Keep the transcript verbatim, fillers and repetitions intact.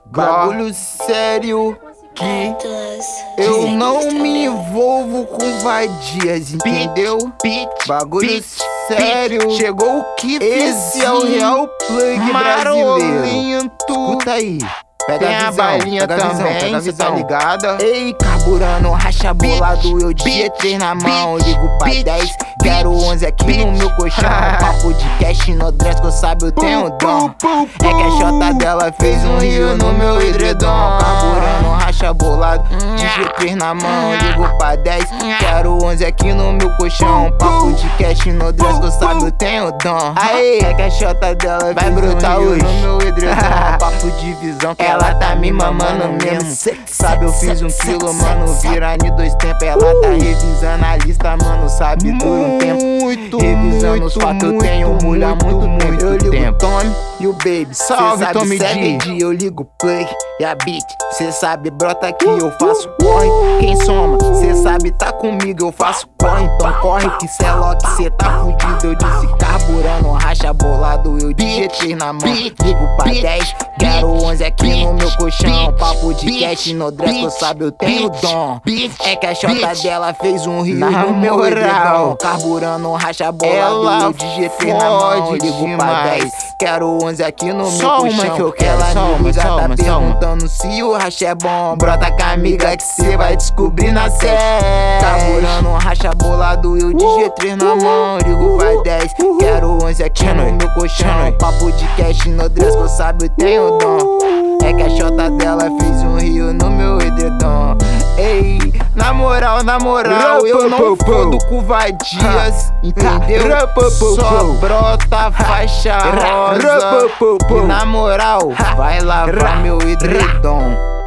Bagulho sério que eu não me envolvo com vadias, entendeu? Bagulho sério, chegou o que esse é o real plug brasileiro. Escuta aí. Pega Tem a a visão, balinha pega a visão, também, pega a cê visão. tá ligada? Ei, carburando, racha bolado, eu de G três na mão, ligo pra dez, quero onze aqui no meu colchão. Papo de cash no dress que eu sabe eu tenho dom. É que a chota dela fez um rio no meu edredom. Carburando, racha bolado, de G três na mão, ligo pra dez, quero onze aqui no meu colchão. Papo de cash no dress que eu sabe eu tenho dom. Aê, é que a chota dela Vai fez brotar um rio hoje. no meu edredom. Papo de visão que ela tá me mamando mesmo. Sabe, eu fiz um quilo, mano, vira em dois tempos. Ela tá revisando a lista, mano, sabe, dura um tempo. Muito, Revisando os muito, fatos, eu muito, tenho mulher há muito, muito, muito eu ligo tempo. Tommy e o Baby, Salve, cê sabe, Tommy segue D. dia, eu ligo play e a beat. Cê sabe, brota aqui, eu faço corre. Quem soma, cê sabe, tá comigo, eu faço corre. Então corre que cê é lock, cê tá fudido. Eu disse carburando, racha bolado, eu de G três na mão, ligo pra dez, quero onze aqui no meu colchão. Papo de cash no dress que eu sabe, eu tenho dom. É que a chota dela fez um rio Na no meu moral. edredom. Carburando, racha bolado, Ela eu de G três na mão, fode ligo pra demais. dez, quero onze aqui no Só meu uma colchão. que eu quero, Ela só me uma, liga, só tá uma, só uma. perguntando se o racha é bom. Brota com a amiga que cê vai descobrir na sete. Carburando, racha bolado, eu de G três na mão, ligo pra dez, quero onze aqui no meu colchão. Papo de cash no dress que eu sabe eu tenho dom. É que a chota dela fez um rio no meu edredom. Ei, na moral, na moral, eu não fodo com vadias, entendeu? Só brota faixa rosa. E na moral, vai lavar meu edredom.